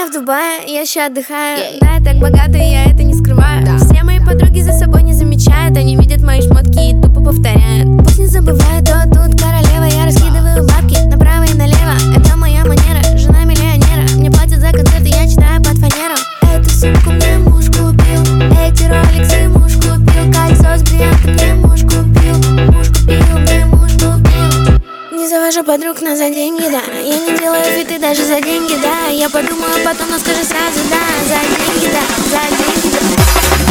я в Дубае, я ща отдыхаю. Да, я так богата, и я это не скрываю. Все мои подруги за собой не замечают. Они видят мои шмотки и тупо повторяют. Пусть не забывают, то тут королева. Я раскидываю бабки направо и налево. Это моя манера, жена миллионера. Мне платят за концерты, я читаю под фанеру. Эту сумку мне муж купил, эти роликсы муж купил, кольцо с бриллиантом мне муж купил, мне муж купил. Не завожу подруг, но за деньги, да. Я не делаю фиты даже за деньги, да. Я подумаю потом, но скажи сразу, да. За деньги, да, за деньги, да.